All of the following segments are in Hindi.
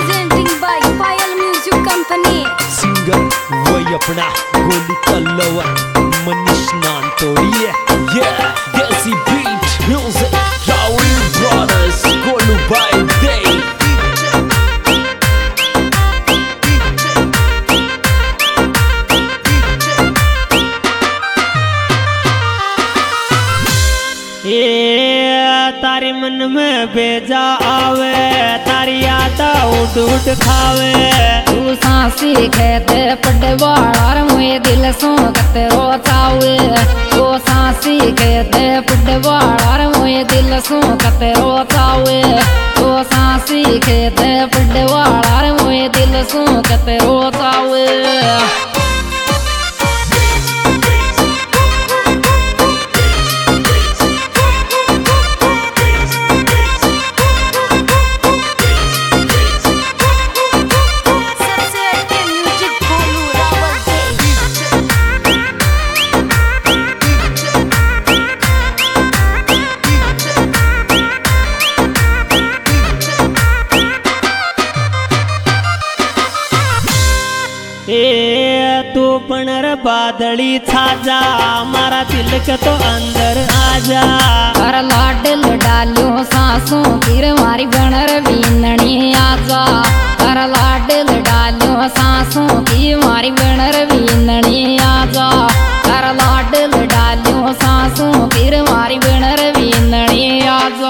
Presenting by Payal Music Company. Singer वही अपना गोली तलवा मनीष नानतोड़ी है desi beat music Rahul brothers Golu भाई दे तारी मन में बेजा आवे तारी याद उठ उठ खावे तू सांसी खेते पटवार मुझे दिल सो कतरो चावे तू सांसी खेते पटवार मुझे दिल सो कतरो चावे तू सांसी खेते पटवार मुझे दिल सो कतरो चावे तू बनर बादली छाजा मारा दिल के तो अंदर आजा कर लाडल डालो सांसों गिर मारी बनर बीननी आजा कर लाडल डालो सांसों की मारी बनर बीननी आजा कर लाडल डालो सांसों गिर मारी बनर बीननी आजा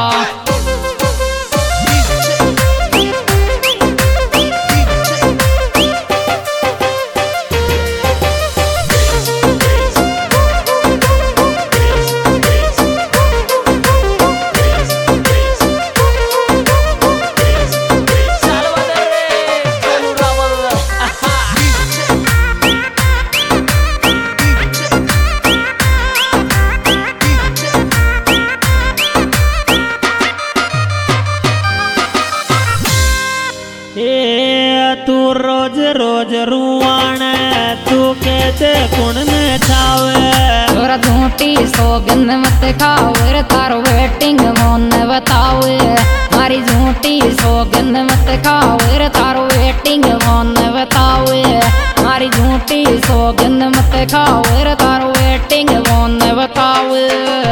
तू रोज रोज रुआण तू कहते कुण में छावे तोरा झूठी सौगंध मत खावे तारो वेटिंग मोन बतावे मारी झूठी सौगंध मत खावे तारो वेटिंग मोन बतावे मारी झूठी सौगंध मत खावे तारो वेटिंग मोन बतावे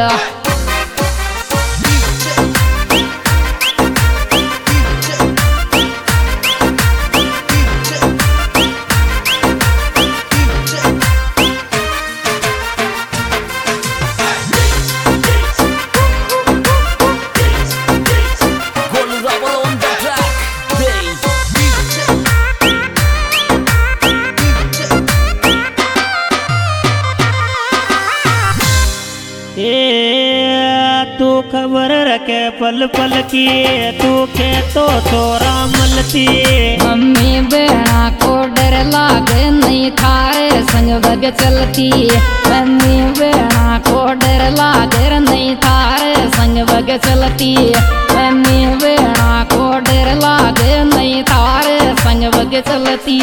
तू खबर रखे पल पल की तू के तो छोरा मलती मम्मी बहना को डर लागे नहीं थारे संग बग चलती मम्मी बहना को डर लागे नहीं थारे संग बग चलती मम्मी बहना को डर लागे नहीं थारे संग बग चलती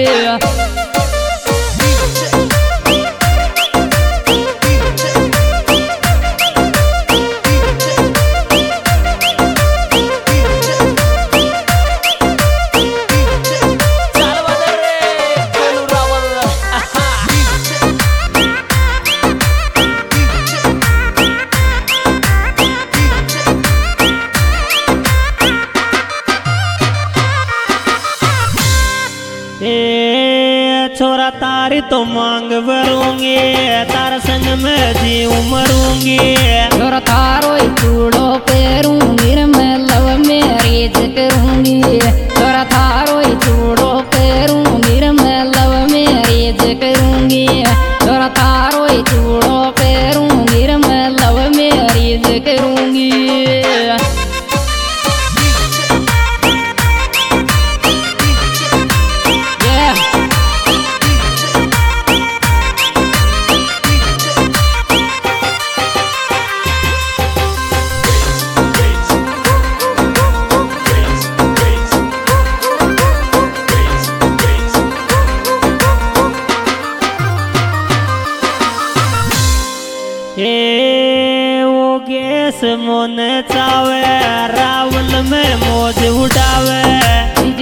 छोरा तारी तो मांग भरूंगी तार संग में जी मरूंगी छोरा तारो चूड़ो पेरूंगी मैं लव मैरिज करूंगी छोरा तारो चूड़ो पेरूंगी मैं लव मैरिज करूंगी छोरा तारो चूड़ो पेरूंगी मैं लव मैरिज करूंगी वो गैस मोन चावे रावल में मौज उड़ावे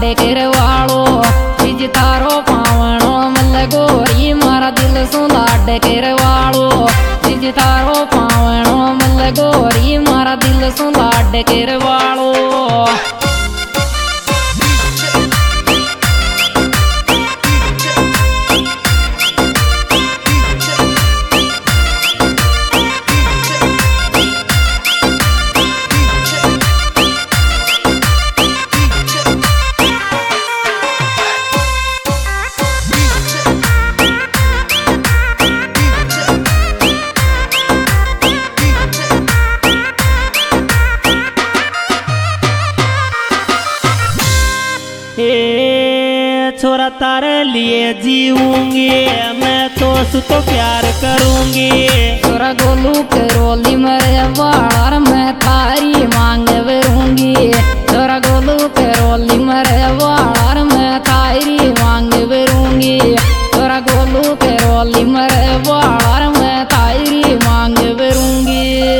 लाडे केरवालो तीज थारो पावनो मल गोरी मारा दिल सु लाडे केरवालो तीज थारो पावनो मल गोरी मारा दिल सु लाडे केरवालो छोरा तारे लिए जीऊंगी मैं तो प्यार करूंगी छोरा गोलू के रोली मरे वार मैं थारी मांग भरूंगी छोरा गोलू के रोली मरे वार मैं थारी मांग भरूंगी छोरा गोलू के रोली मरे वार मैं थारी मांग भरूंगी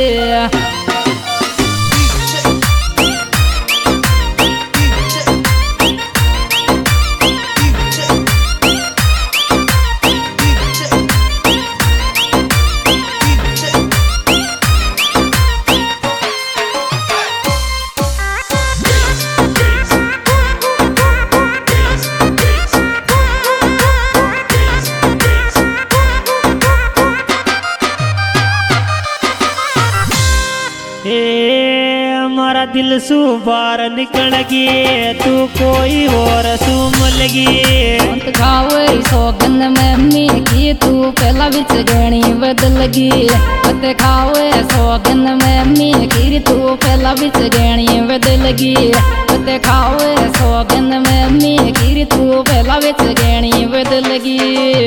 हमारा दिल सु बार निकल गई तू कोई और सु मिल गई खावे सौगन में मी की तू पहला बिच गणी बदल गई मत खावे सौगन में मी की तू पहला बिच गणी बदल गई मत खावे सौगन में मी की तू पहला बिच गणी बदल गई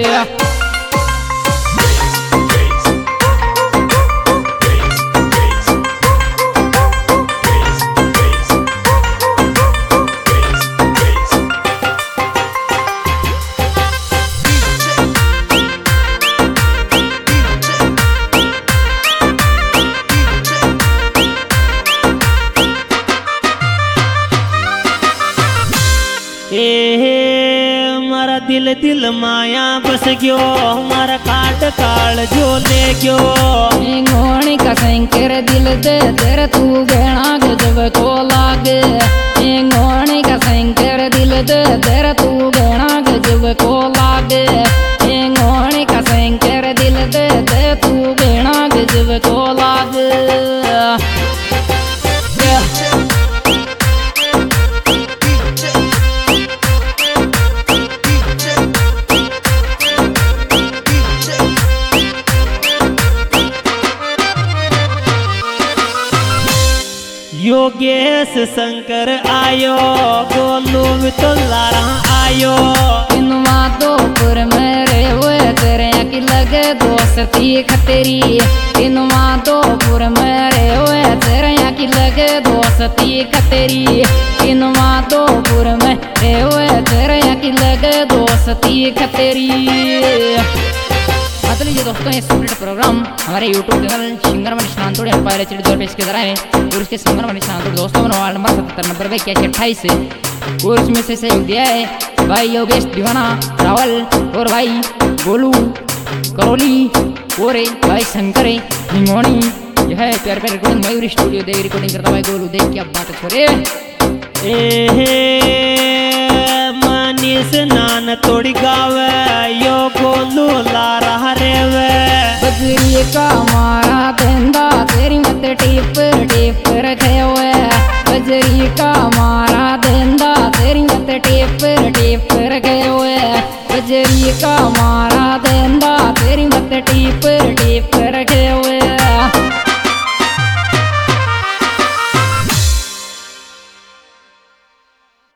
हमारा दिल माया बस गयो हमारा काट काल जो ले गयो गोणी का शंकर दिल दे तेरे तू गहना गजब को लागे गोणी का शंकर दिल दे तेरे तू गहना गजब को लागे गोणी का शंकर दिल दे तू गहना गजब को लागे योगेश शंकर आयो गोलू तो लारा आयो इन माधोपुर में रे हुए तेरे की लगे दोस्ती खतेरी इन माधोपुर में रे हुए तेरे की लगे दोस्ती खतेरी इन माधोपुर में रे हुए तेरे की लगे दोस्ती खतेरी लीजिए दोस्तों ये स्टूडेंट प्रोग्राम हमारे YouTube channel singer Manish Nantod empire HD दो पेज के जरा है और उसके सिंगर मनीष नानतोड़ दोस्तों ने मोबाइल नंबर 7790 से और इसमें से सहयोग दिया है भाई योगेश दीवाना रावल और भाई गोलू करोली और भाई शंकर हिंगोनी यह है प्यार प्यार रिकॉर्डिंग मयूर स्टूडियो दे रिकॉर्डिंग करता भाई गोलू देख क्या बात है छोरे मनीष नानतोड़ गावे यो गोलू ला रहा रे बजरी का मारा